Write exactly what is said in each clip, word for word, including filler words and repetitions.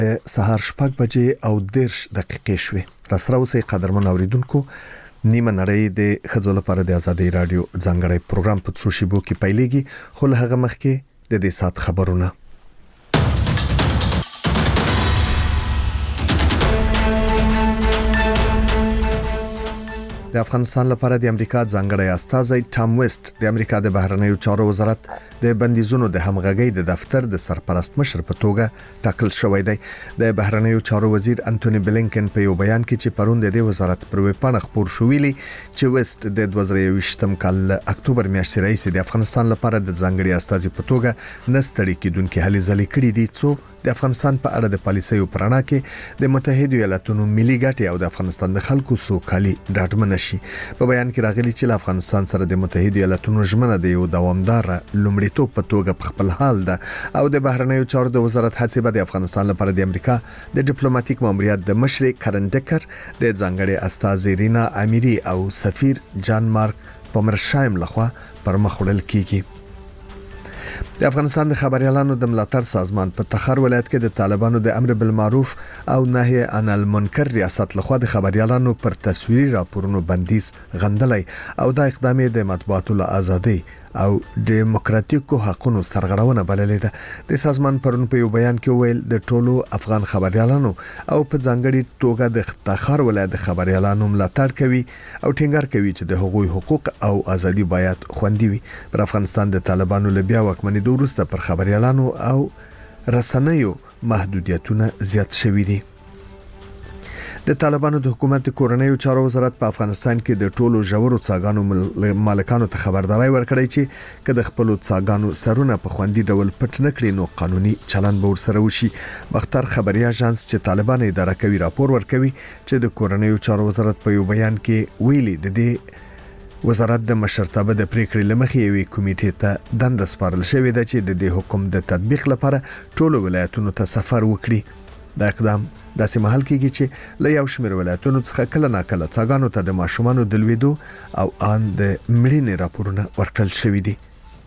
سهار شپږ بجې او دیرش دقیقې شوې. راسره اوسئ قدرمن اوریدونکو. نیمه نړۍ د ښځو لپاره د ازادي رادیو ځانګړی پروګرام په څو شیبو کې پیلېږي، خو له هغه مخکې د دې سات خبرونه. د افغانستان لپاره د امریکا ځانګړی استازی ټام ویسټ د امریکا د بهرنیو چارو وزارت د بندیزونو د همغږۍ د دفتر د سرپرست مشر په توګه ټاکل شوی دی. د بهرنیو چارو وزیر انټونی بلینکن په یو بیان کې چې پرون د وزارت پر ویبپاڼه خبر شو ویلي چې ویسټ د دوه زره یوویشتم کال اکتوبر میاشتې راهیسې د افغانستان لپاره د ځانګړي استازي په توګه نستړي کېدونکې هلې ځلې کړې دي څو د افغانستان په اړه د پالیسیو پرانا کې د متحده ایالاتونو ملي ګټې او د افغانستان د خلکو سوکالي ډاډمن شي. په بیان کې راغلي چې افغانستان سره د متحده ایالاتونو ژمنه د یو دوامدار لومړیتوب په توګه په خپل حال ده او د بهرنیو چارو د وزارت هڅې به د افغانستان لپاره د امریکا د ډیپلوماټیک ماموریت د مشر کرن ډکر د ځانګړي استازي رینا امیری او سفیر جان مارک پومرشایم لخوا پر مخ وړل کیږي. د افغانستان د خبريالانو د ملاتړ سازمان په تخار ولایت کې د طالبانو د امر بالمعروف او نهي عن المنکر ریاست لخوا د خبريالانو پر تصویري راپورونو بندیز غندلای او د اقدام د مطبوعاتو له ازادي او دیموکراتیکو حقونو سرغړونه بللې ده. د سازمان پرون په یو بیان کې ویل د ټولو افغان خبريالانو او په ځانګړي توګه د تخار ولایت د خبريالانو ملاتړ کوي او ټینګار کوي چې د حقوقي حقوق او ازادي باید خوندي وي. پر افغانستان د طالبانو له بیا واکمنۍ وروسته پر خبريالانو او رسنیو محدودیتونه زیات شوي دي. د طالبانو د حکومت کورنیو چارو وزارت په افغانستان کې د ټولو ژورو څاګانو مالکانو ته خبرداري ورکړی چې کله خپل څاګانو سرونه په خوندي ډول پټ نکړي نو قانوني چلند به ورسره وشي. مختار خبري اژانس چې طالبان اداره کوي راپور ورکوي چې د کورنیو چارو وزارت په یو بیان کې ویلي د دې وزارت د مشرتابه د پریکړې لمخې یوې کمیټې ته دنده سپارل شوې ده چې د دې حکم د تطبیق لپاره ټولو ولایتونو ته سفر وکړي. دا اقدام داسې مهال کېږي چې له یو شمېر ولایتونو څخه کله ناکله څاګانو ته د ماشومانو د لویدو او ان د مړینې راپورونه ورکړل شوي دي.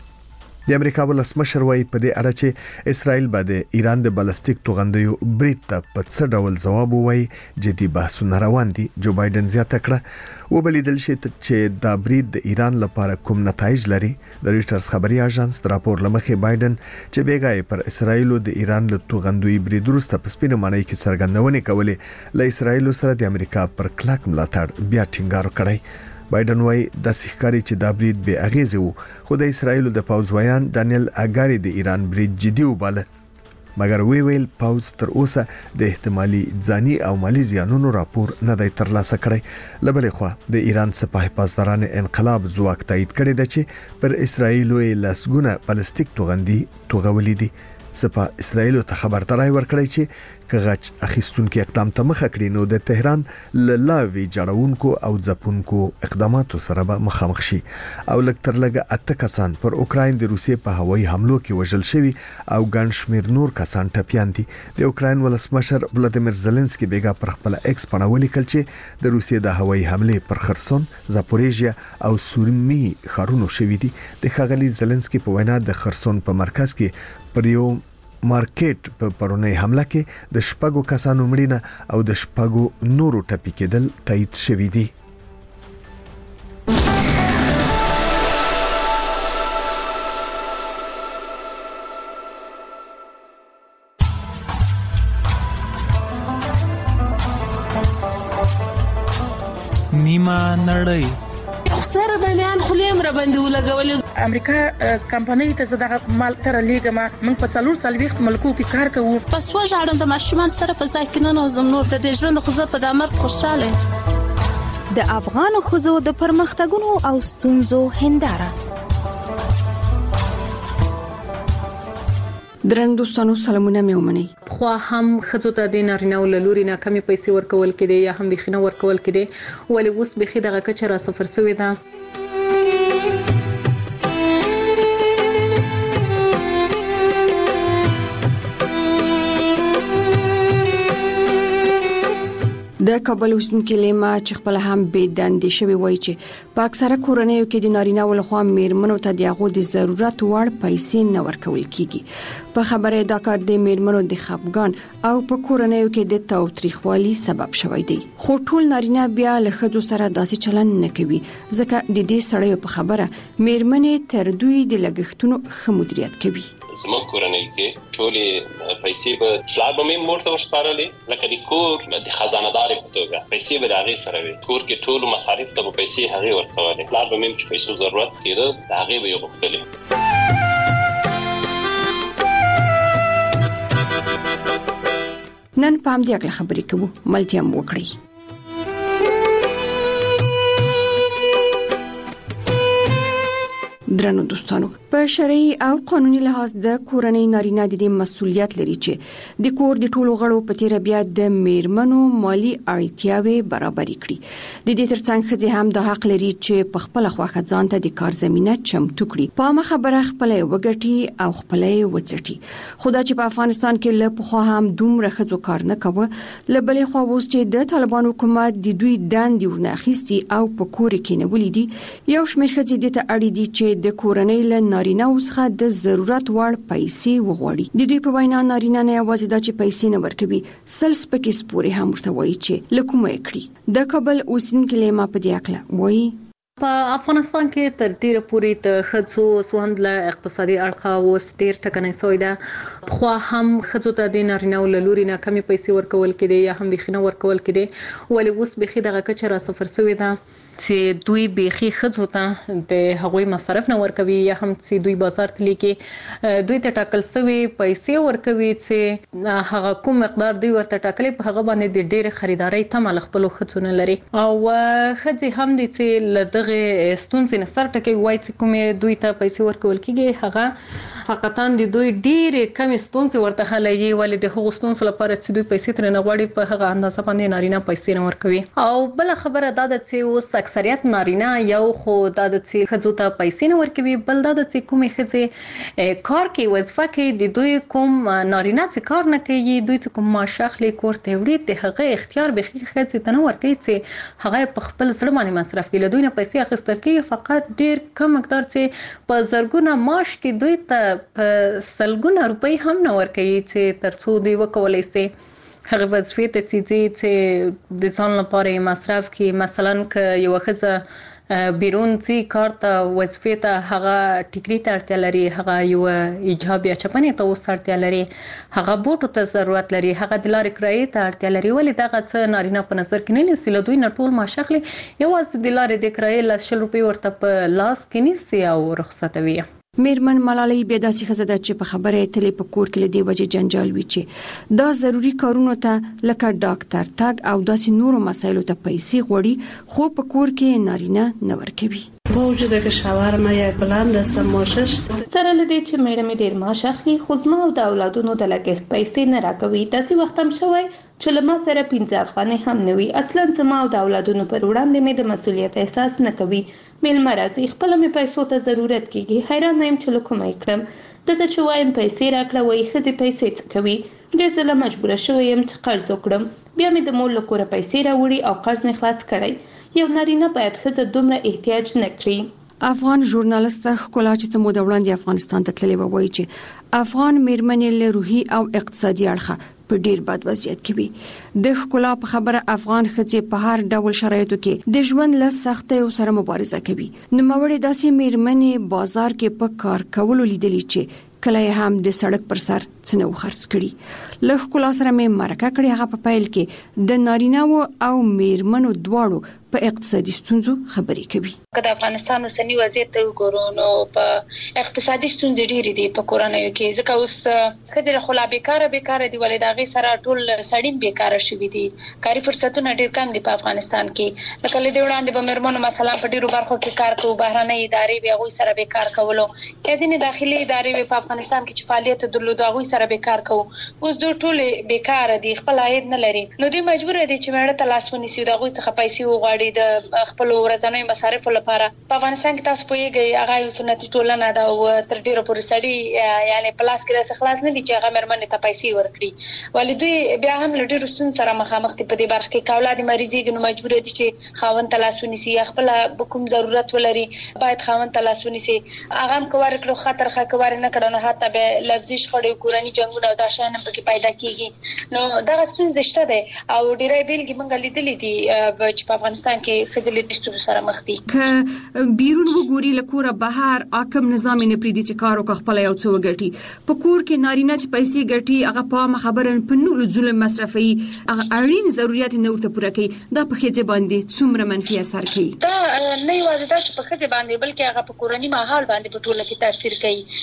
د امریکا ولسمشر وايي په دې اړه چې اسرائیل به د ایران د بالستیک توغندیو برید ته په څه ډول ځواب ووایي. جدي بحثونه روان دي. جو بایدن زیاته کړه وبلیدل شي چې دا برید د ایران لپاره کوم نتایج لري. د رويټرز خبري اژانس د راپور لمخې بایدن چې بیګای پر اسرائیل د ایران له توغندوی برید وروسته په سپینه معنی کې څرګندونه کولې له اسرائیل سره د امریکا پر کلک ملاتړ بیا ټینګار کړی. بایدن وايي د سحکاري چې دا برید به اغیزه وو خو د اسرائیل د پاوز ویان دانیل اګاری د ایران برید جدي وباله مګر وی ویل پاوز تر اوسه د احتمالي ځاني او مالی زیانونو راپور نه دی ترلاسه کړی. لبلې خو د ایران سپاه پاسداران انقلاب ځواک تایید کړی دی چې پر اسرائیل لسګونه بالستیک توغندي توغولې دي. سپاه اسرائیل ته خبرداري ورکړی چې کغچ اخیستونکو اقدام ته مخه کړی نو د تهران لاوی جوړونکو او ځپونکو اقداماتو سره به مخامخ شي. او لکتر لګه اته کسان پر اوکراین د روسیې په هوایي حملو کې وژل شوي او ګڼ شمېر نور کسان ټپيان دي. د اوکراین ولسمشر ولادیمیر زيلنسکي بیګا پر خپل ایکس باندې ولیکل چې د روسیې د هوایي حمله پر خرسون، زاپوریژیا او سورمي ښارونو شوي دي. د ښاغلي زيلنسکي په وینا د خرسون په مرکز کې پر یو مارکیټ په پرونی حمله کې د شپږو کسانو مړینه او د شپږو نورو ټپي کېدل تایید شوي دي. نیمه نړۍ سره د میان خلیم را باندې ولګولې. امریکا کمپنۍ ته زداغه مال تر لیګما من په څلور سالويخت ملکو کې کار کوو. پس وژاړم د ماشومان سره په ځای کې نه نوزم نور د ژوند خو زه په دامر خوشاله. د افغان خزو د پرمختګونو او ستونزو هنداره. درنګ دوستانو سلامونه مې ومني. خو هم خزو ته د نارینه ولوري نه کمی پیسې ورکول کړي یا هم بخینه ورکول کړي ولې اوس بخي دغه کچه را سفر سوی ده. د کابل اوسیدونکو لیما چې خپل هم بې دندې شوی وایي چې په اکثره کورنیو کې د نارینه ولخوا میرمنو ته د هغو د ضرورت وړ پیسې نه ورکول کیږي. په خبره دا کار د میرمنو د خپګان او په کورنیو کې د تاوتریخوالي سبب شوی دی. خو ټول نارینه بیا له ښځو سره داسې چلند نه کوي ځکه د دې سړیو په خبره میرمنې تر دوی د لګښتونو ښه مدیریت کوي. زموږ کورنۍ کې ټولې پیسې به پلار به مې مور ته ورسپارلې لکه د کور د خزانه‌دارې په توګه پیسې به د هغې سره وي. کور کې ټولو مصارف ته به پیسې هغې ورکولې. پلار به مې چې پیسو ضرورت کېده د هغې به یې غوښتلې. نن په همدې اړه خبرې کوو. ملتیا مو وکړئ. درنو دوستانو، په شرعي او قانوني لحاظ د کورنۍ نارینه د دې مسؤلیت لري چې د کور د ټولو غړو په تیر بیا د میرمنو مالی اړتیاوي برابرې کړي. د دې ترڅنګ ښځې هم د حق لري چې په خپل خواخه ځان ته د کار زمينه چمتو کړي. په ما خبره خپل وګټي او خپل وڅټي. خدا چې په افغانستان کې له پخوا هم دومره ښځو کار نه کوي، لبلې خو اوس چې د طالبان حکومت د دوی دندې ورناخيستي او په کور کې نه ولیدي، یو شمېر ښځې د ته اړ دي چې د کورنۍ له نارینه څخه د ضرورت وړ پیسې وغواړي. د دوی په وینا نارینه نه یوازې د چې پیسې نه ورکوي، سل سپکې سپورې هم ورته وایي چې لکوم یې کړی. د کابل اوسیدونکو لیما په دې اړه وایي په افغانستان کې تر ډیره پورې د ښځو سوند له اقتصادي اړخه اوس ډیر ټکنۍ شوی ده. خو هم ښځو ته د نارینه له لوري نه کمی پیسې ورکول کېدي یا هم بخینه ورکول کېدي، ولې اوس بخي دغه کچه را صفر شوی ده چې دوی بخي ښځو ته د هغوی مصرف نه ورکوي یا هم چې دوی بازار ته لیکي دوی ته ټاکل شوی پیسې ورکوي چې هغه کوم مقدار دوی ورته ټاکلي په هغه باندې د ډېر خریداري تمه خپل ښځو نه لري. او ښځې هم دي چې له دغه ستونزې نه سر ټکوي، وایي چې کومې دوی ته پیسې ورکول کېږي هغه فقطا د دوی ډېرې کمې ستونزې ورته حلوي، ولې د هغو ستونزو لپاره چې دوی پیسې ترې نه غواړي په هغه اندازه باندې نارینه پیسې نه ورکوي. او بل خبره دا ده چې اوس اکثریت نارینه یو خو دا د چې ښځو ته پیسې نه ورکوي، بل دا د چې کومې ښځې کار کوي وظیفه کوي د دوی کوم نارینه چې کار نه کوي، دوی چې کوم معاش اخلي کور ته وړي، د هغه اختیار به ښځې ته نه ورکوي چې هغه په خپل زړه باندې مصرف کړي. له دوی نه پیسې اخیستل کېږي، فقط ډېر کم مقدار چې په زرګونه معاش کې دوی ته په سلګونه روپۍ هم نه ورکوي چې تر څو دوی وکولی شي هغه وظیفې ته چې د ځان لپاره مصرف کړي. مثلا که یوه ښځه بیرون ځي کار ته وظیفې ته، هغه ټیکري ته اړتیا لري، هغه یو ایجاب یا چپنې ته اوس اړتیا لري، هغه بوټو ته ضرورت لري، هغه د لارې کرایې ته اړتیا لري، ولې دغه څه نارینه په نظر کې نه نیسي. له دوی نه ټول معاش اخلي، یوازې د لارې د کرایې لس شل روپۍ ورته په لاس کې نیسي او رخصتوي. میرمن ملالۍ بیا داسې ښځه ده چې په خبره تلې په کور کې له دې وجې جنجال وي چې دا ضروري کارونو ته لکه ډاکټر تګ او داسې نورو مسایلو ته پیسې غواړي، خو په کور کې نارینه نه ورکوي. با وجود که شوهر ما یک بلند است معاشش سره لدی چې میړه مې ډیر معاش اخلي، خو زما او د اولادونو د لګښت پیسې نه راکوي. داسې وخت هم شوی چې له ما سره پنځه افغانۍ هم نه وي. اصلا زما او د اولادونو پر وړاندې مې د مسؤلیت احساس نه کوي. میلمه راځي، خپله مې پیسو ته ضرورت کېږي، حیرانه یم چې له کومه یې کړم. دته چې وایم پیسې راکړه، وایي ښځې پیسې څه کوي. ډېر ځله مجبوره شوی یم چې قرض وکړم، بیا مې د مور له کوره پیسې راوړي او قرض مې خلاص کړی. یو نارینه باید ښځه دومره احتیاج نه کړي. افغان ژورنالیست ښکلا چې څه موده وړاندې افغانستان ته تللې وایي چې افغان میرمنې له روحي او اقتصادي اړخه په ډیر بد وضعیت کې وي. د ښکلا په خبره افغان ښځې په هر ډول شرایطو کې د ژوند له سختیو سره مبارزه کوي. نوموړې داسې میرمنې بازار کې په کار کولو لیدلې چې کله هم د سړک پر سر څنو خرڅ کړي. له ښکلا سره مې مرکه کړې، هغه په پیل کې د نارینه‌و او میرمنو دواړو په اقتصادي ستونزو خبرې کوي. که د افغانستان اوسنی وضعیت ته وګورو نو په اقتصادي ستونزې ډېرې دي په کورنیو کې، ځکه اوس ښځې خو لا بیکاره بیکاره دي، ولې د هغې سره ټول سړي بیکاره شوي دي. کاري فرصتونه ډېر کم دي په افغانستان کې. لکه له دې وړاندې به میرمنو مثلا په ډېرو برخو کې کار کوو، بهرنۍ ادارې به هغوی سره بیکار کولو، یا ځینې داخلي ادارې په افغانستان کې چې فعالیت درلود هغوی سره بیکار کوو اوس دوی ټول بیکار دي خپل عاید نه لري نو دوی مجبور دي چې مړه ته لاس ونیسي د غوي څخه پیسې وغواړي د خپل ورځنی مصارف لپاره په افغانستان کې تاسو پوهیږئ هغه یو سنتي ټولنه ده او تر ډیره پورې سړي یعنی پلاس کې د خلاص نه دي چې هغه مرمنې ته پیسې ورکړي ولې دوی بیا هم له ډیرو ستونزو سره مخامخ دي په دې برخه کې کاولاد مریضي نو مجبور دي چې خاوند ته لاس ونیسي خپل کوم ضرورت ولري باید خاوند ته لاس ونیسي هغه هم کوار کړو خطر خا کوار نه کړو نه حتی به لفظي شخړې کورني جنگونه او دا شان پکې پیدا کیږي نو دا ستونزه شته ده او ډیره بیلګې مونږ لیدلې دي چې په افغانستان کې خځلې د ستونزو سره مخ دي ک بیرون وګوري لکوره بهر حکم نظام نه پریدي چې کارو ک خپل یو څو غټي په کور کې نارینه چې پیسې غټي هغه په خبره په نور ظلم مصرفي هغه اړین ضرورت نه ورته پوره کوي دا په خځه باندې څومره منفي اثر کوي دا نه یوازې دا چې په خځه باندې بلکې هغه په کورنی ماحول باندې په ټوله کې تاثیر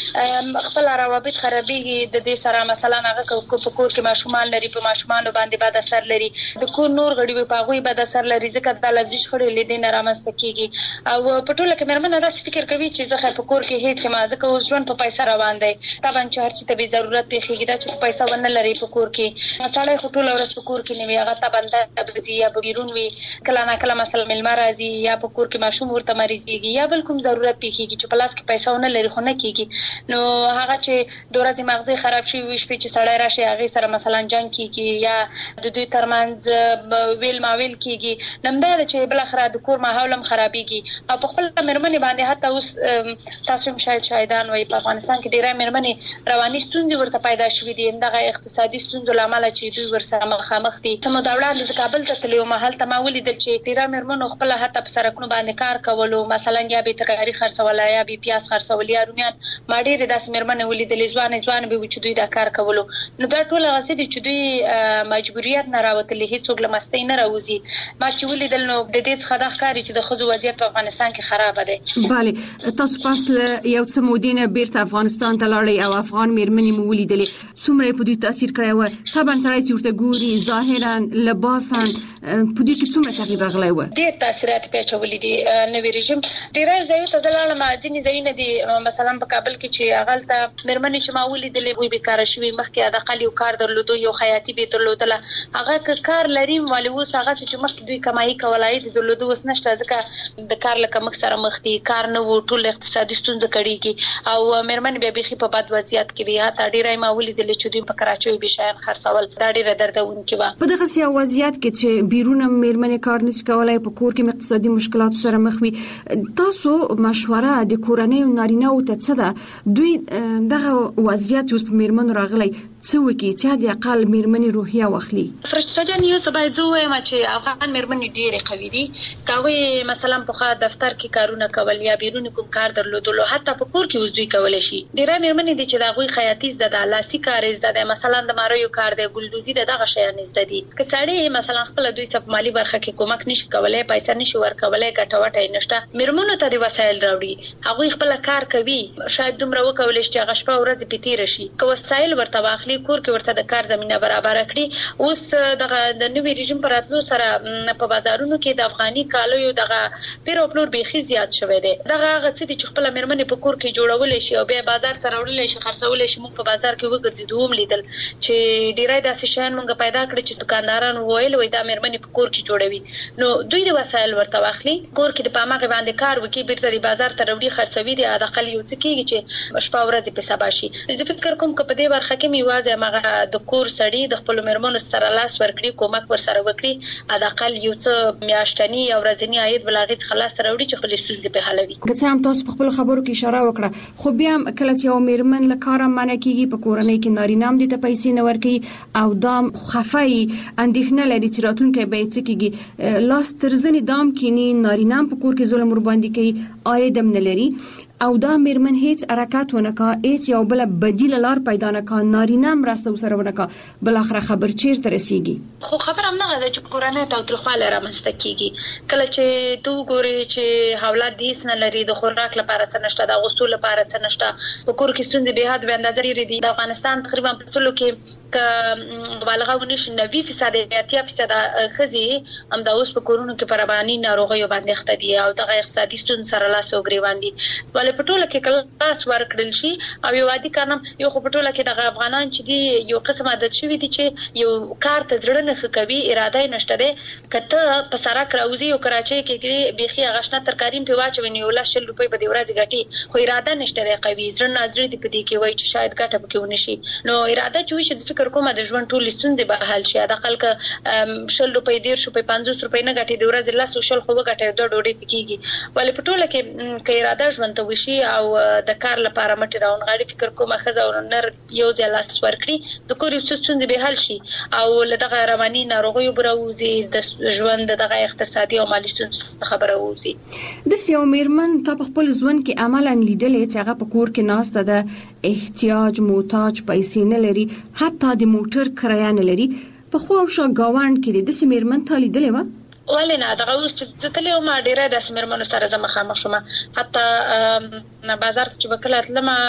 کوي خپل روابط خرابېږي د دې سره مثلا هغه په کور کې ماشومان لري په ماشومان باندې بد اثر لري د کور نور غړي په هغه بد اثر لري ځکه د لفظي شخړې لیدل نه رامسته کیږي او په ټوله کې مرمنه دا فکر کوي چې زه په کور کې هیڅ ما ځکه اوس ژوند په پیسې روان دی طبعا چې هر څه ته به ضرورت پیږي دا چې پیسې ونه لري په کور کې مثلا خو ټول ورځ په کور کې نه وي هغه ته بنده بدی یا بیرون وي کله نه کله مثلا ملما راځي یا په کور کې ماشوم ورته مریضيږي یا بل کوم ضرورت پیږي چې په لاس کې پیسې ونه لري خو نه کیږي نو هغه چې د ورځې مغزي خراب شي وي شپې چې سړی راشي هغه سره مثلا جنگ کیږي یا د دوی ترمنځ ویل ماویل کیږي نمدا چې بل اخر د کور ماحول هم خرابيږي او په خپل مرمنې باندې حتی اوس تاسو هم شاید شاهدان وي په افغانستان کې ډیره مرمنې رواني ستونزې ورته پیدا شوې دي همدغه اقتصادي ستونزو لامل چې دوی ورسره مخامخ دي سمو د اولاد د کابل ته تلو محل ته ما ولیدل چې ډیره مرمنو خپل حتی په سرکونو باندې کار کولو مثلا یا به ترکاری خرڅول یا به پیاز خرڅول یا رومیان ما ډیره داسې مرمنې ولیدل ځوان ځوان به چې دوی دا کار کولو نو دا ټول غسه دي چې دوی مجبوریت نه راوتلې هیڅ لمستې نه راوځي ما چې ولیدل نو د دې څخه د ښکاری چې د خځو وضعیت په افغانستان کې خراب دی bale تاسو پاس یو څه مودینه بیرته افغانستان ته لاړی او افغان میرمنې مو ولیدلې څومره په دوی تاثیر کړی و طبعا سړی چې ورته ګوري ظاهرا لباسا په دوی کې څومره تغییر راغلی و ډېر تاثیرات پیښولې دي نوې رژیم ډېر ځایو ته لاړم ځینې ځایونه دي مثلا په کابل کې چې هغه ته میرمنې چې ما ولیدلې وي بیکاره شوي مخکې د قلی کار درلودو یو خیاطي به درلودله هغه کار لري ولې اوس هغه چې مخکې دوی کمایي کولای دي درلودو اوس نشته ځکه د کار لکه مخ سره مخ دي کار نه وو ټول اقتصادي ستونزې کړيږي او میرمنې بیا بيخي په بد وضعیت کې وي هغه ډېرای ما ولیدلې چې دوی په کراچۍ به شاین خرڅول دا ډېر دردونکې و په دغه سیاسي وضعیت کې چې بیرون میرمنې کار نشي کولای په کور کې اقتصادي مشکلات سره مخ وي تاسو مشوره د کورنۍ او نارینه او ته څه ده دوی دغه وضعیت اوس په میرمنو راغلی څه وکړي چې د اقل میرمنې روحیه واخلي فرشته جان یو څه باید زه وایم چې افغان میرمنې ډېرې قوي دي کوي مثلا په خا دفتر کې کارونه کول یا بیرون کوم کار درلودلو حتی په کور کې اوس دوی کولای شي ډېر میرمنې دي چې دا غوي خیاطي زده د لاسي کار زده د مثلا د ماریو کار د ګلدوزي دغه شیان زده دي که سړی مثلا خپل دوی صف مالی برخه کې کومک نشي کولای پیسې نشي ورکولای ګټوټه نشته میرمنو ته د وسایل راوړي هغه خپل کار کوي شاید دومره وکولای شي چې غشپه ورځ پتیر شي که وسایل ورته واخلي کور کې ورته د کار زمينه برابر کړي اوس دغه د نوې رژیم پر اتلو سره په بازارونو کې د افغاني کالو یو دغه پیرو پلور بيخي زیات شوی دی دغه هغه څه چې خپل میرمنې په کور کې جوړول شي او بیا بازار ته راوړل شي خرڅول شي موږ په بازار کې وګرځیدو هم لیدل چې ډیرای داسې شیان موږ پیدا کړی چې دکانداران وویل وای دا میرمنې په کور کې جوړوي نو دوی د وسایل ورته واخلي کور کې د پامغه باندې کار وکي بیرته د بازار ته راوړي خرڅوي د اقل یو څه کېږي چې شپه ورځ په سبا شي زه فکر کوم چې په دې برخه کې میوازه مغه د کور سړی د خپل میرمنو سره لاس ورکړي کومک ور سره وکړي اقل یو څه میاشتنی او ورځنی عاید بلاغت خلاص راوړي چې خپل ستونزې په حلوي که هم تاسو په خپل خبرو کې اشاره وکړه خو بیا کله چې یو میرمن له کار منع کیږي په کورنۍ کې نارینه هم د پیسې نه ورکړي او دام خفای اندېښنه لري چې راتلونکي به څه کیږي لاس ترزنی دام کینی نارینه په کور کې ظلم ور باندې کوي عاید هم نه لري او دا میرمن هیڅ حرکت ونکا هیڅ یو بل بدیل لار پیدا نکا نارینه مرسته وسره ونکا بل اخر خبر چیرته رسیږي خو خبر هم نه ده چې کورانه ته ترخواله را مستکیږي کله چې تو ګوري چې حواله دیس نه لري د خوراک لپاره څه نشته د غسل لپاره څه نشته په کور کې ستونزې به حد به اندازې لري د افغانستان تقریبا په ټولو کې ک مبالغه ونشي نوي فیصد اتیا فیصد خزي هم د اوس په کورونو کې پربانی ناروغي باندې اخته دي او د اقتصادي ستون سره لاس او غریوان دي ولې په ټوله کې کلاس ورکړل شي او یو عادي کارم یو په ټوله کې د افغانان چې دي یو قسم عادت شوی دي چې یو کار ته ځړنه کوي اراده نشته ده کته په سرک راوځي او کراچۍ کې بيخي غشنه ترکاریم په واچوي یو لاس شل روپۍ په دی ورځ غټي خو اراده نشته ده قوي ځړنه نظر دي په دې کې وای چې شاید ګټه پکې ونشي نو اراده چې وشي د فکر کومه د ژوند ټول ستونزې به حل شي د خلک شل روپۍ ډیر شو په پنځوس روپۍ نه غټي د ورځ لاس شل خو غټي د ډوډۍ پکېږي ولې په ټوله کې کې اراده ژوند ته وشي او د کار لپاره مټي راون غاړي فکر کومه خزه او نر یو ځای لاس ورکړي د کور ستونزې به حل شي او لدغه رواني ناروغي بروزي د ژوند دغه اقتصادي او مالي ستونزې خبره ووزي د سیو میرمن ته خپل ژوند کې عملاً لیدلې چې هغه په کور کې ناسته د احتیاج محتاج پیسې نه لري حتی د موټر کرایه نه لري په خو او شا گاوند کې د سیو میرمن ته لیدلې و ولې نه دغه اوس چې تلې ما ډیره د سیمرمنو سره زما خامخ شوم حتی نه بازار ته چې وکړه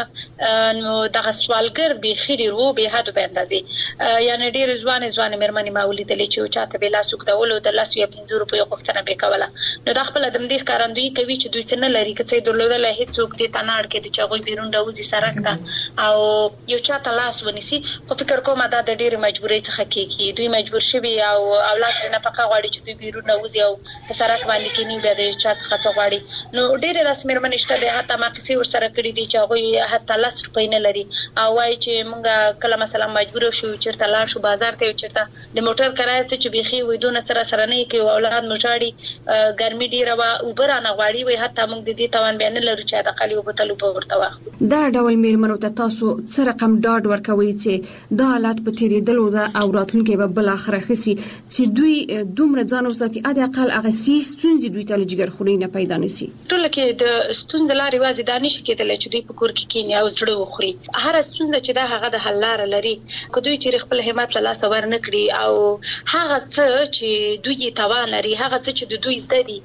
تلم نو دغه سوالګر به خېری رو به حد به اندازې یعنی ډیر ځوان ځوان مرمنې ما ولیدلې چې چاته به لاسوک دولو د لاسو یا پنځه روپیو غوښتنه به کوله نو د خپل د مدیر کارندوی کوي چې دوی څنګه لري چې درلودل هیڅ څوک دې تناړ کې د چاغوي بیرون راوځي سرک ته او یو چاته لاس ونیسي خو فکر کوم دا د ډیر مجبورۍ څخه کېږي دوی مجبور شوي او اولاد نه پکا غواړي چې دوی بیرون راوځي او په سرک باندې کې نه بیا د چا څخه څه غواړي نو ډیر رسمي مرمنشته ده حتی ما کسي ور سره کړی دي چې هغه حتی لاس روپۍ نه لري او وايي چې مونږه کله مثلا مجبور شو چیرته لاړ شو بازار ته چیرته د موټر کرایه چې بيخي وېدونه سره سره نه کې اولاد مشاړي ګرمي ډیره وا اوبر نه غواړي وي حتی مونږ د دې توان بیان لرو چې د قلی وبتلو په ورته واخلو دا ډول میرمنو ته تاسو څه رقم ډاډ ورکوي چې دا حالت په تیریدلو ده او راتلونکي به بل اخره خسي چې دوی دومره ځان وساتي اده اقل هغه سیس ستونزې دوی ته لږ خوري نه پیدا نشي ټول کې د ستونزې لارې وازي دانش کېدل چې دوی په کور کې کینی او زړه وخوري هر ستونزه چې دا هغه د حل لار لري که دوی چې خپل همت له لاس ور نه کړی او هغه څه چې دوی توان لري هغه څه چې دوی زده دي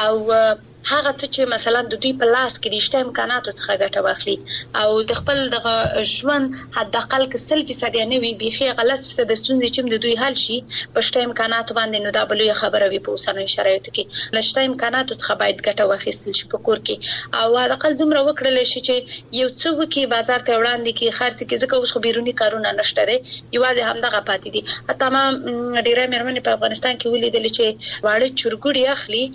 او هغه څه چې مثلا د دوی په لاس کې د شته امکاناتو څخه ګټه واخلي او د خپل دغه ژوند حد اقل کې سل فیصد نه وي بيخي غلط فیصد ستونزې چې د دوی حل شي په شته امکاناتو باندې نو دا بلوي خبره وي په اوسنۍ شرایطو کې لشته امکاناتو څخه باید ګټه واخیستل شي په کور کې او حد اقل دومره وکړل شي چې یو څه وکي بازار ته وړاندې کې خرڅ کې ځکه اوس خو بیرونی کارونه نشته دي یوازې همدغه پاتې دي حتی ما ډیره مېرمنې په افغانستان کې ولیدل چې واړه چورګوړي اخلي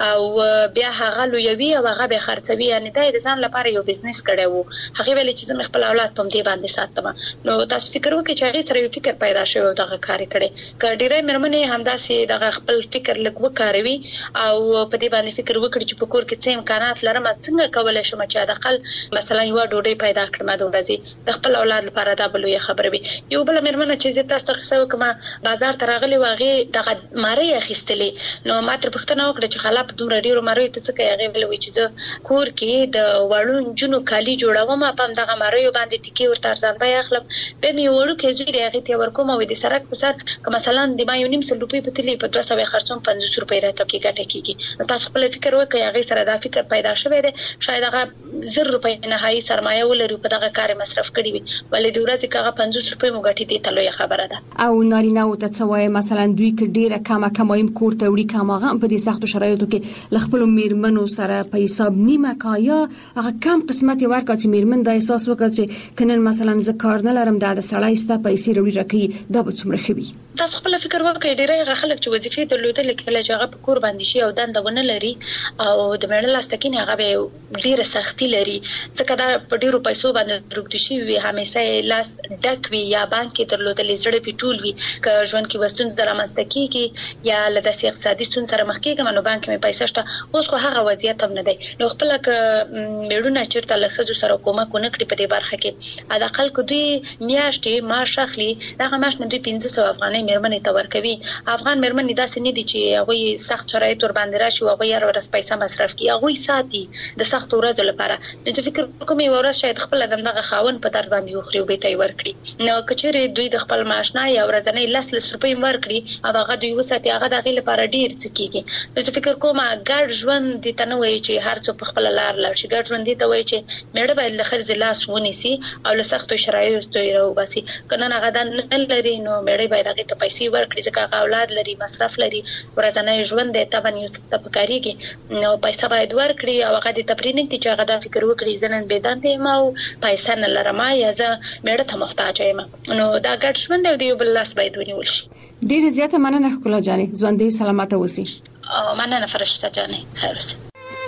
او بیا هغه لویوي او هغه به خرڅوي یعنی دا د ځان لپاره یو بزنس کړي وو هغه ویل چې زما خپل اولاد په دې باندې ساتم نو تاسو فکر وکړئ چې هغه سره یو فکر پیدا شوی او دغه کار کړي کډیره مرمنې همداسې دغه خپل فکر لګ وکاروي او په دې باندې فکر وکړي چې په کور کې څه امکانات لرم څنګه کولای شم چې د خپل مثلا یو ډوډۍ پیدا کړم د ورځې د خپل اولاد لپاره دا بلوي خبره وي یو بل مرمنه چې تاسو ته څه وکما بازار ته راغلي واغې دغه ماری اخیستلې نو ما تر پښتنه وکړه چې خلاف دومره ډیرو ماری ته څه هغه ویل چې د کور کې د وړون جنو کالی جوړوم په دغه مریو باندې ټکی ورته ارزان بیا اخلم به می وړو کې زوی دی هغه ته ورکوم او د سرک په سر که مثلا د ما یو نیم سل روپۍ په تلی په دوه سوه خرڅوم پنځوس روپۍ راته کې ګټه کیږي تاسو خپل فکر وکړئ هغه سره دا فکر پیدا شوی دی شاید هغه زر روپۍ نه هاي سرمایه ولري په دغه کار مصرف کړی وي ولې د ورځې کغه پنځوس روپۍ مو ګټي دي تلوي خبره ده او نارینه او ته څوای مثلا دوی کې ډیره کمه کمایم کور ته وړي کماغه په دې سختو شرایطو کې لخپل میرمنو سره په حساب نیمه کایا هغه کم قسمت ورکړ چې میرمن د احساس وکړي چې کنن مثلا ز کار نه لرم د سړی ستا پیسې وروړي راکې دا به څومره خوي تاسو خپل فکر وکړئ ډیره خلک چې وظیفې درلودل کله چې هغه په کور باندې شي او دنده ونه لري او د مېړه لاستکینه هغه به ډیره سختي لري ځکه دا په ډیرو پیسو باندې دروغ شي وي همیشه لاس ډک وي یا بانک کې درلودل زړه پیټول وي که ژوند کې وستون درامسته کیږي یا لدا سي اقتصادي ستون سره مخ کېږي نو بانک مې پیسې شته اوس خو هغه وضعیت هم نه دی نو خپل ک میړونه چیرته له خزو سره کومه کو نه کړی په دې برخه کې ادا خلک دوی میاشتې معاش اخلي دا معاش نه دوی پنځه سوه افغانۍ میرمنې ته ورکوي. افغان میرمنې داسې نه دي چې هغه سخت شرایط ور باندې راشي او هغه هر ورځ پیسې مصرف کوي، هغه ساتي د سخت ورځو لپاره. نو چې فکر کوم یو ورځ شاید خپل دغه خاون په در باندې وخري او به تی ورکړي. نو کچېره دوی د خپل معاش نه یا ورځنی لس لس روپۍ ورکړي او هغه دوی وساتي، هغه دغه لپاره ډیر څه کیږي. نو چې فکر کوم ګډ ژوند دي ته نه وایي چې هر څوک په خپل لار لار شي. ګډ ژوند دي ته وایي چې میړه باید له خرڅ لاس ونیسي او له سختو شرایطو یې راوباسي. کنه هغه د نه لري نو میړه باید هغه ته پیسې ورکړي ځکه هغه اولاد لري، مصرف لري، ورځنی ژوند دی ته باندې څه پکاريږي. نو پیسې باید ورکړي او هغه د تپرین کې چې هغه د فکر وکړي ځنن بيدانته ما او پیسې نه لرم یا زه میړه ته محتاج یم. نو دا ګډ ژوند دی یو بل لاس باید ونیول شي. ډیر زیاته مننه ښکلا جانې، ژوند دې سلامت اوسئ. مننه فرشته جانې، خیر اوسئ.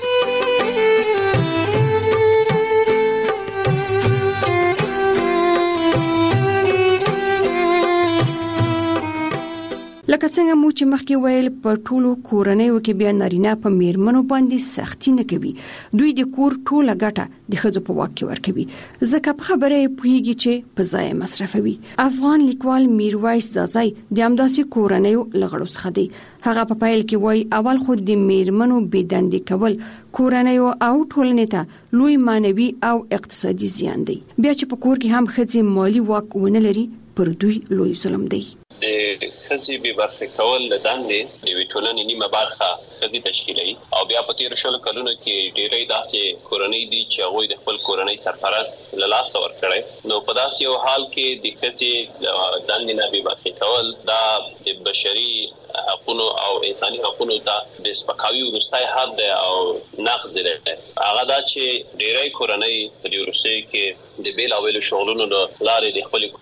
لکه څنګه مو چې مخکې ویل په ټولو کورنیو کې بیا نارینه په میرمنو باندې سختی نه کوي، دوی د کور ټوله ګټه د ښځو په واک کې ورکوي، ځکه په خبره پوهیږي چې په ځای مصرفوي. افغان لیکوال میرویس زازای د همداسې کورنیو لغړو څخه دی. هغه په پایل کې وایي اول خو د میرمنو بېدندې کول کورنیو او ټولنې ته لوی مانوي او اقتصادي زیان دی. بیا چې په کور کې هم ښځې مالی واک ونه لري پر دوی لوی ظلم دی. د خزي به برخه کول د دندې د ویټولنې نیمه برخه خزي تشکیلوي او بیا په تیر شل کلونو کې ډېرې داسې کورنۍ دي چې هغه د خپل کورنۍ سرپرست له لاس ورکړي. نو په داسې یو حال کې د خزي دندې نه به برخه کول دا د بشري حقوقو او انساني حقوقو ته د سپکاوي ورستای حد او نقض دی. هغه دا چې ډېرې کورنۍ په دې ورسته کې د بیل او ویل شغلونو لارې د خپل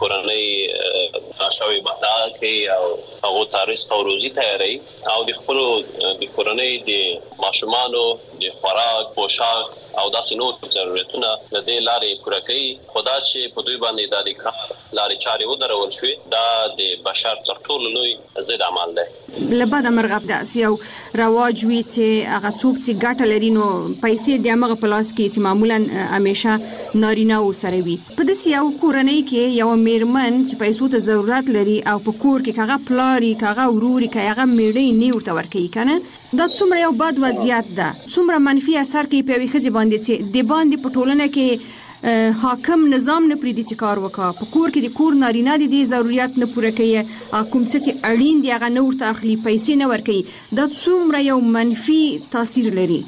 کورنۍ شاوي بتا کوي او هغه تاریخ او روزي تیاری او د خپل د کورنۍ د ماشومانو د خوراک، پوشاک او داسې نور ضرورتونه د دې لارې پوره کوي. خدا چې په دوی باندې د کار لارې چارې ودرول شوې دا د بشر تر ټولو لوی ضد عمل دی. لبدا مرغب د اسیو رواج وی چې هغه څوک چې ګټه لري نو پیسې د هغه پلاس کې چې معمولا همیشه نارینه و سره وي. په دې یو کورنۍ کې یو میرمن چې پیسو ته ضرورت لري او په کور کې هغه پلاری هغه وروري هغه میړې نه ورته ورکوي کنه، دا څومره یو بد وضعیت ده، څومره منفي اثر کوي په ویخه باندې چې د باندې په ټولنه کې حاکم نظام نه پریدي چې کار وکړي. په کور کې د کور نارینه دي ضرورت نه پوره کوي، کوم څه چې اړین دي هغه نه ورته اخلي، پیسې نه ورکوي. دا څومره یو منفي تاثیر لري.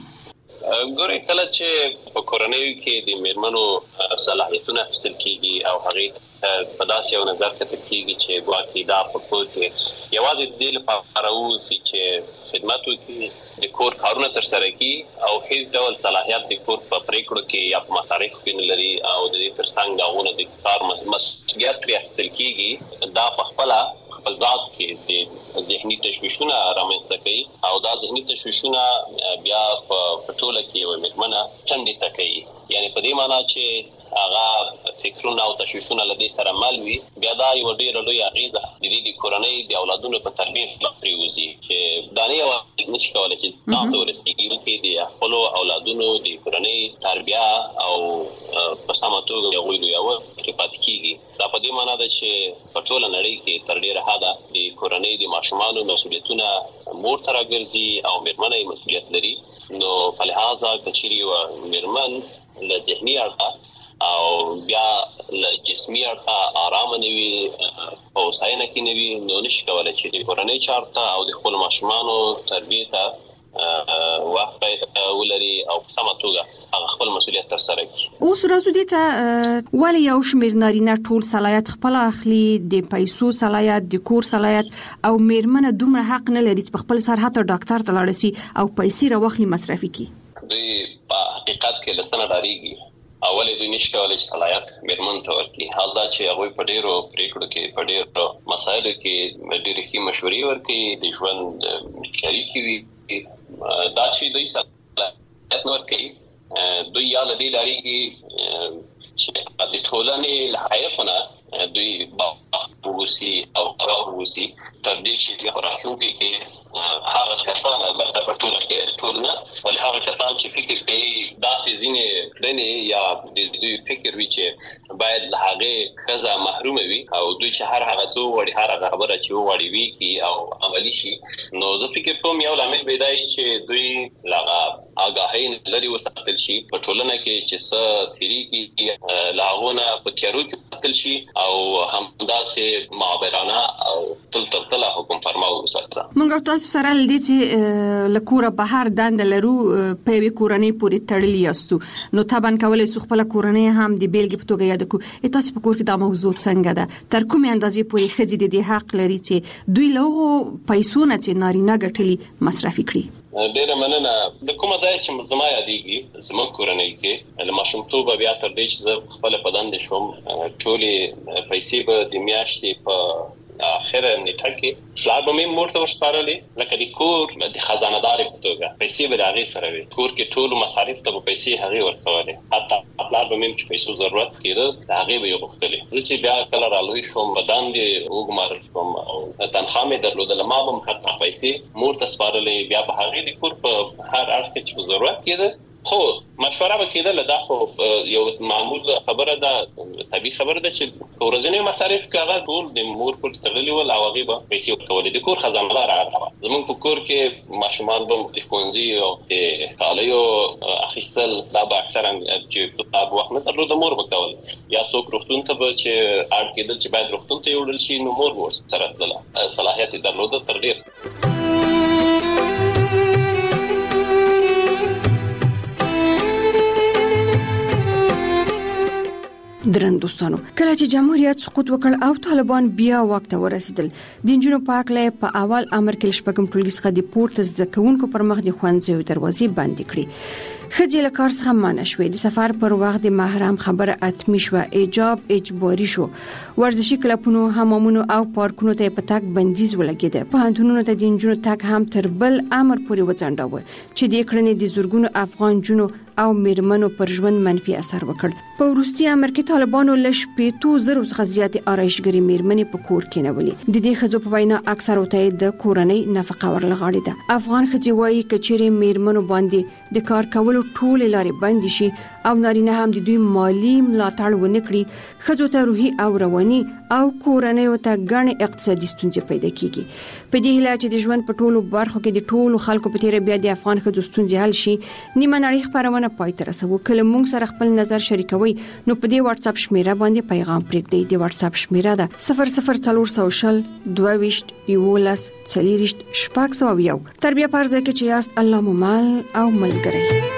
ګورې کله چې په کورنۍ کې د میرمنو صلاحیتونه اخیستل کیږي او هغه په داسې یو نظر کتل کیږي چې ګواکې دا په کور کې یوازې د دې لپاره اوسي چې خدمت وکړي، د کور کارونه ترسره کړي او هیڅ ډول صلاحیت د کور په پریکړو کې یا په مصارفو کې نه لري او د دې ترڅنګ داونه د کار مسؤلیت پرې اخیستل کیږي، دا په خپل خپل ذات کې د ذهني تشویشونه رامنځته کوي او دا ذهني تشویشونه بیا په ټوله کې یو میرمنه څنګه تکي. یعنی په دې معنی چې هغه فکرونه او تشویشونه لدې سره مل وي، بیا دا یو ډېر لوی اغیزه د دې کورنۍ د اولادونو په تربیت باندې وځي چې دا نه یو نشي کولای چې تاسو ورسېږئ کې د خپل اولادونو د کورنۍ تربیه او په سمه توګه یو یو پاتې کیږي. دا په دې معنی ده چې په ټوله نړۍ کې تر ډیره حده د کورنۍ د ماشومانو مسؤلیتونه مور ته راګرځي او میرمنې مسؤلیت لري. نو په لحاظه کچېري و میرمن له ذهني اړخه او بیا له جسمي اړخه آرام نه وي او ساينه کې نه وي، نو نشي کولای چې د کورنۍ چارته او د خپل ماشومانو تربیته وخت ولري او سمه توګه هغه خپل مسؤلیت تر سره کړي. اوس راځو دې ته ولې یو شمېر نارینه ټول صلاحیت خپل اخلي، د پیسو صلاحیت، د کور صلاحیت، او میرمنه دومره حق نه لري چې خپل سر حتی ډاکټر ته لاړ شي او پیسې راوخلي مصرفي کړي. دوی په حقیقت کې لسنه ډاریږي. اولې دوی نشي کولای چې صلاحیت میرمن ته ورکړي، حال دا چې هغه په ډیرو پریکړو کې په ډیرو مسایلو کې ډېرې ښې مشورې ورکړي، د ژوند شریک وي. دا چې دوی صلاحیت ورکړي دوی یا لدې لاري چې د ټولنې له حقایقونه دوی باوسي او راووسي تر دې چې په راتلونکي کې هغه کسان البته په ټولنه کې ټولنه ولې هغه کسان چې فکر کوي دا چې ځینې کړنې یا د دوی فکر وی چې باید له هغه خزه محروم وي او دوی چې هر هغه څو وړي هر هغه خبره چې وړي وي کی او عملی شي. نو زه فکر کوم یو لامل پیدای چې دوی لاغه آگاهی لري وساتل شي په ټولنه کې چې څه تیری کې لاغونه په تیارو کې پاتل شي او همداسې معبرانه او تل تل تل حکم فرماو وساتل. موږ تاسو سره لدی چې لکوره بهر دند لرو په وی کورنۍ پورې تړلی یاستو نو تابان کولای سو خپل کورنۍ هم د بیلګې په توګه یاد کو. تاسو په کور کې دا موضوع څنګه ده تر کومه اندازې پورې خځې د دې حق لري چې دوی له پیسو نه چې نارینه ګټلي مصرفي کړي؟ ډیره مننه. د کومه ځای چې زما یادېږي زموږ کورنۍ کې له ماشومتوبه بیا تر دې چې زه خپل په دندې شوم ټولې پیسې به د میاشتې په اخره نیټه کې پلار به مې مور ته ورسپارلې لکه د کور د خزانه داري په توګه پیسې به د هغې سره وي. کور کې ټولو مصارف ته به پیسې هغې ورکولې حتی پلار به مې چې پیسو ضرورت کېده د هغې به یې غوښتلې. زه چې بیا کله رالوی شوم په دندې وګمارل شوم او تنخوا مې درلودله ما به هم حتی پیسې مور ته سپارلې بیا به هغې د کور په هر اړخ کې چې په ضرورت کېده خو مشوره وکیدله. دا خو یو معمول خبره ده طبيعي خبره ده چې ورځنی مصارف کاغه ټول د مور پر تړلې ول او هغه به پیسې ورکولې. د کور خزانه دار هغه زموږ په کور کې ماشومان به د ښوونځي او د کالیو اخیستل دا به اکثرا چې په وخت نه درلود مور وکول یا څوک روغتون ته به چې اړ کېدل چې باید روغتون ته یوړل شي نو مور ور سره تلله صلاحیت درلود تر ډیر. درن دوستانو کله چې جمهوریت سقوط وکړ او طالبان بیا واک ته ورسېدل د انجونو پاکله په اول امر کې شپږم ټولګي څخه د پورت زده کوونکو پر مخ د ښوونځیو دروازې بندې کړې. خځې له کار څخه منع شوې. د سفر پر وخت د محرم خبره اتمی شوه. ایجاب اجباري شو. ورزشي کلبونو حمامونو او پارکونو ته په تک بندیز ولګېده. پوهنتونونو ته د انجونو تک هم تر بل امر پورې وځنډاوه چې د کړنې د زورګونو افغان جنو او میرمنو پر ژوند منفي اثر وکړ. په وروستي امر کې طالبانو لږ شپېتو زرو څخه زیاتې آرایشګرې میرمنې په کور کې نولې. د دې ښځو په وینا اکثر ته د کورنۍ نفقه ورلغاړې ده. افغان ښځې وایي کچېرې میرمنو باندې د کار کولو ټولې لارې بندې شي او نارینه هم د دوی مالی ملاتړ ونه کړي ښځو ته روحي او رواني او کورنۍ ته ګڼې اقتصادي ستونزې پیدا کیږي. په دې هیله چې د ژوند په ټولو برخو کې د ټولو خلکو په تیر بیا د افغان ښځو ستونزې حل شي نیمه نړۍ خبرونه پای ته رسوو. کله موږ سره خپل نظر شریکوي نو په دې واتس اپ شمیره باندې پیغام پرېږدئ. د واتس اپ شمیره ده صفر صفر څلور سوه شل دوه ویشت یولس څلوېښت شپږ سوه یو. تر بیا پر ځای کې چې یاست الله مو مل او ملګری.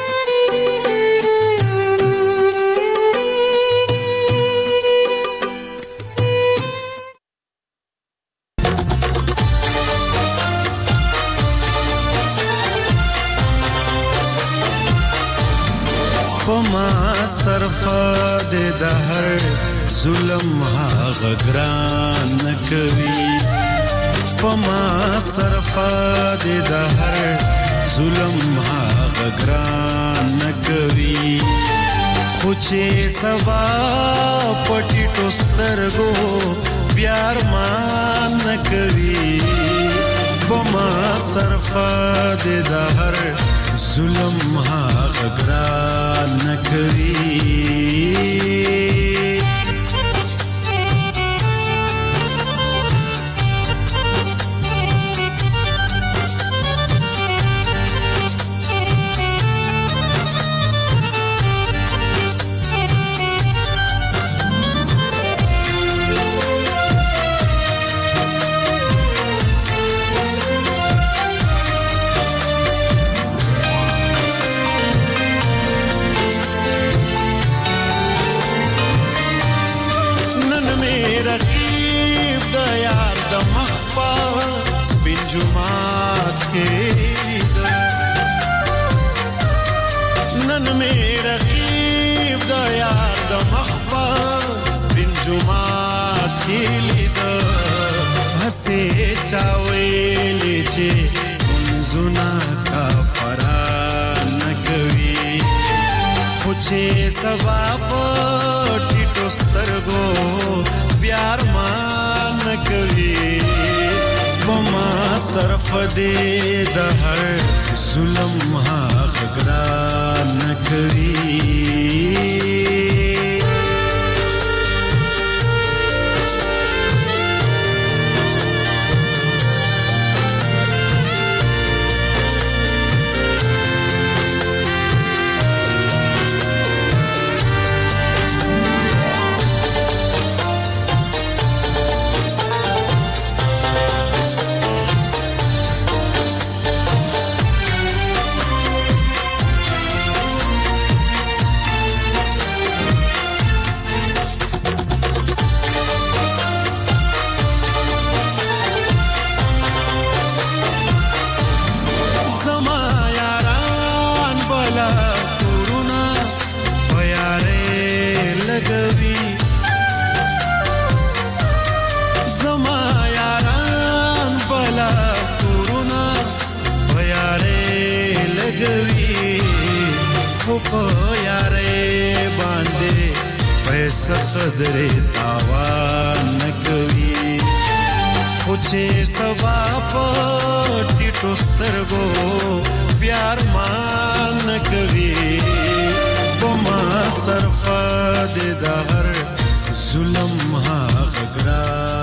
پما صرفا د دهر ظلم هاغه ګران نکوي. پما صرفا د دهر ظلم هاغه ګران نکوي. خو چې سبا پټی ټوسترګو بیار مان نکوي. پما صرفا د دهر ظلم هاغه ګران نکوي. جمعات کې نن مې رقیب د یار د مخبر بن جمعات کې لید هسه چاویلې چې منځونه کا فران نکوي. خو چې سبا پټی ټوسترګو بیار مان نکوي. پما صرف دې د هر ظلم هاغه ګران نکوي. خو په یارې باندې پیسې قدرې تاوان نکوي خو چې سبا په ټیټو سترګو پیار مان نکوي بما صرف د هر ظلم ها غرا